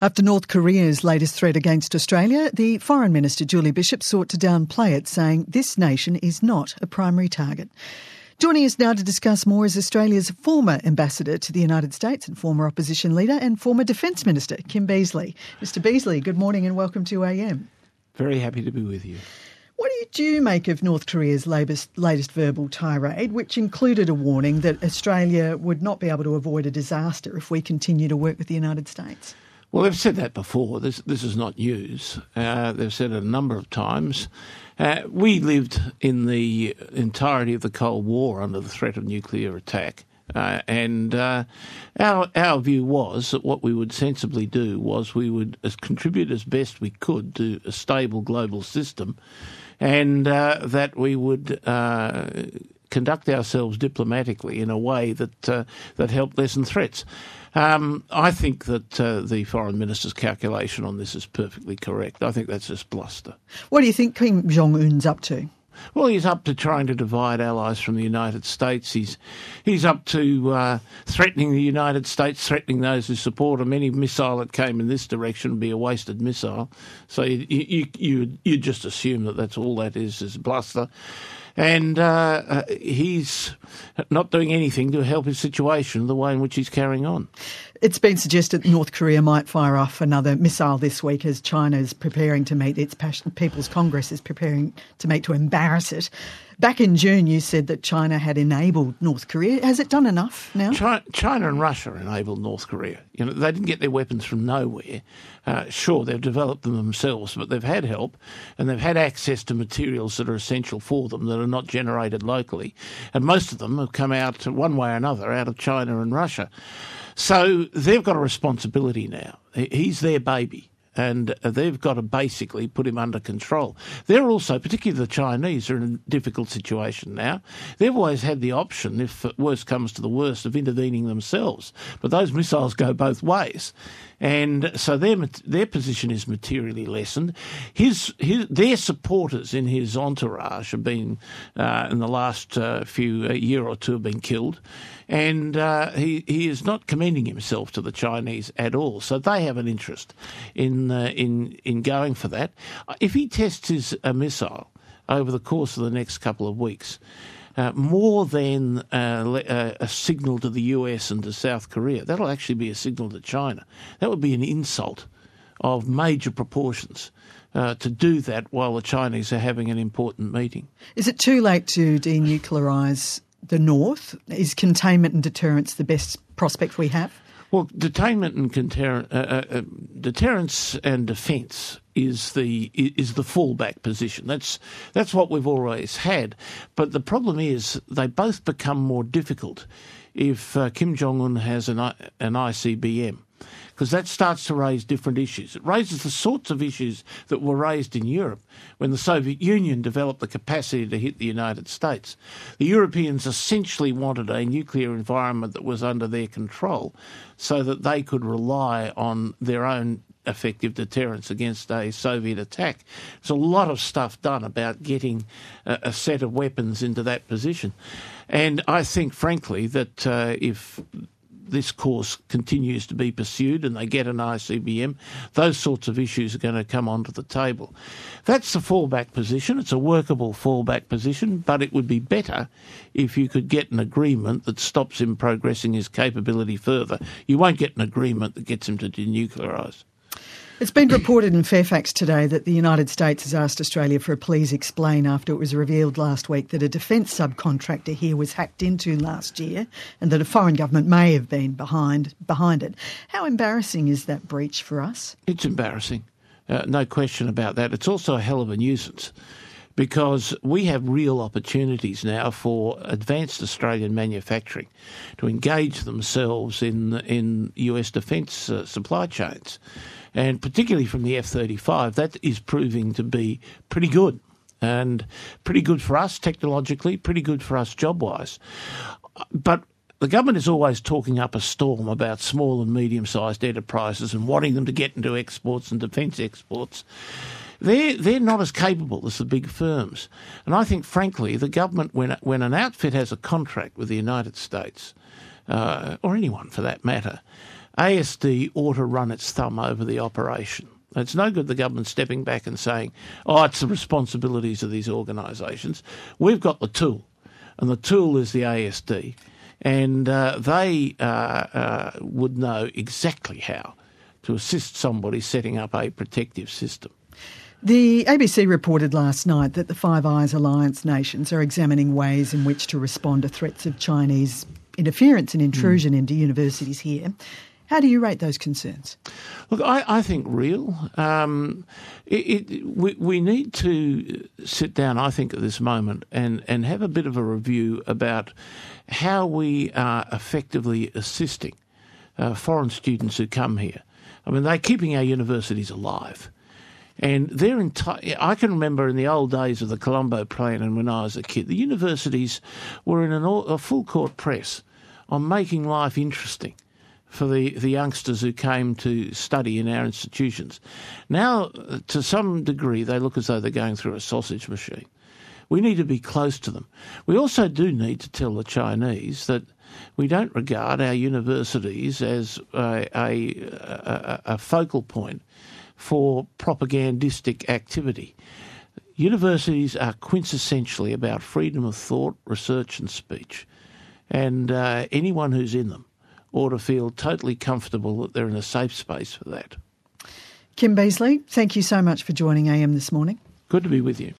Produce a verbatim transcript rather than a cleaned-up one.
After North Korea's latest threat against Australia, the Foreign Minister Julie Bishop sought to downplay it, saying this nation is not a primary target. Joining us now to discuss more is Australia's former ambassador to the United States and former opposition leader and former Defence Minister, Kim Beazley. Mister Beazley, good morning and welcome to A M. Very happy to be with you. What do you make of North Korea's latest, latest verbal tirade, which included a warning that Australia would not be able to avoid a disaster if we continue to work with the United States? Well, they've said that before. This this is not news. Uh, they've said it a number of times. Uh, we lived in the entirety of the Cold War under the threat of nuclear attack. Uh, and uh, our our view was that what we would sensibly do was we would as contribute as best we could to a stable global system, and uh, that we would uh, conduct ourselves diplomatically in a way that uh, that helped lessen threats. Um, I think that uh, the Foreign Minister's calculation on this is perfectly correct. I think that's just bluster. What do you think Kim Jong-un's up to? Well, he's up to trying to divide allies from the United States. He's he's up to uh, threatening the United States, threatening those who support him. Any missile that came in this direction would be a wasted missile. So you you you, you just assume that that's all that is, is bluster. And uh, uh, he's not doing anything to help his situation the way in which he's carrying on. It's been suggested North Korea might fire off another missile this week as China is preparing to meet, its People's Congress is preparing to meet to embarrass it. Back in June, you said that China had enabled North Korea. Has it done enough now? China, China and Russia enabled North Korea. You know, they didn't get their weapons from nowhere. Uh, sure, they've developed them themselves, but they've had help and they've had access to materials that are essential for them that are not generated locally. And most of them have come out, one way or another, out of China and Russia. So they've got a responsibility now. He's their baby. And they've got to basically put him under control. They're also, particularly the Chinese, are in a difficult situation now. They've always had the option, if worst comes to the worst, of intervening themselves. But those missiles go both ways. And so their their position is materially lessened. His, his their supporters in his entourage have been, uh, in the last uh, few uh, year or two, have been killed, and uh, he he is not commending himself to the Chinese at all. So they have an interest in uh, in in going for that. If he tests his a missile over the course of the next couple of weeks, Uh, more than uh, uh, a signal to the U S and to South Korea, that'll actually be a signal to China. That would be an insult of major proportions uh, to do that while the Chinese are having an important meeting. Is it too late to denuclearise the North? Is containment and deterrence the best prospect we have? Well, detainment and conter- uh, uh, deterrence and defence is the is the fallback position. That's that's what we've always had. But the problem is they both become more difficult if uh, Kim Jong-un has an I, an I C B M, because that starts to raise different issues. It raises the sorts of issues that were raised in Europe when the Soviet Union developed the capacity to hit the United States. The Europeans essentially wanted a nuclear environment that was under their control so that they could rely on their own effective deterrence against a Soviet attack. There's a lot of stuff done about getting a, a set of weapons into that position. And I think, frankly, that uh, if this course continues to be pursued and they get an I C B M, those sorts of issues are going to come onto the table. That's the fallback position. It's a workable fallback position, but it would be better if you could get an agreement that stops him progressing his capability further. You won't get an agreement that gets him to denuclearise. It's been reported in Fairfax today that the United States has asked Australia for a please explain after it was revealed last week that a defence subcontractor here was hacked into last year and that a foreign government may have been behind behind it. How embarrassing is that breach for us? It's embarrassing. Uh, no question about that. It's also a hell of a nuisance because we have real opportunities now for advanced Australian manufacturing to engage themselves in, in U S defence uh, supply chains. And particularly from the F thirty-five, that is proving to be pretty good and pretty good for us technologically, pretty good for us job-wise. But the government is always talking up a storm about small and medium-sized enterprises and wanting them to get into exports and defence exports. They're, they're not as capable as the big firms. And I think, frankly, the government, when, when an outfit has a contract with the United States, uh, or anyone for that matter, A S D ought to run its thumb over the operation. It's no good the government stepping back and saying, oh, it's the responsibilities of these organisations. We've got the tool, and the tool is the A S D, and uh, they uh, uh, would know exactly how to assist somebody setting up a protective system. The A B C reported last night that the Five Eyes Alliance nations are examining ways in which to respond to threats of Chinese interference and intrusion mm. into universities here. How do you rate those concerns? Look, I, I think real. Um, it, it, we, we need to sit down, I think, at this moment and, and have a bit of a review about how we are effectively assisting uh, foreign students who come here. I mean, they're keeping our universities alive. And their entire, I can remember in the old days of the Colombo Plan and when I was a kid, the universities were in an all, a full court press on making life interesting for the, the youngsters who came to study in our institutions. Now, to some degree, they look as though they're going through a sausage machine. We need to be close to them. We also do need to tell the Chinese that we don't regard our universities as a, a, a, a focal point for propagandistic activity. Universities are quintessentially about freedom of thought, research and speech. And uh, anyone who's in them ought to feel totally comfortable that they're in a safe space for that. Kim Beazley, thank you so much for joining A M this morning. Good to be with you.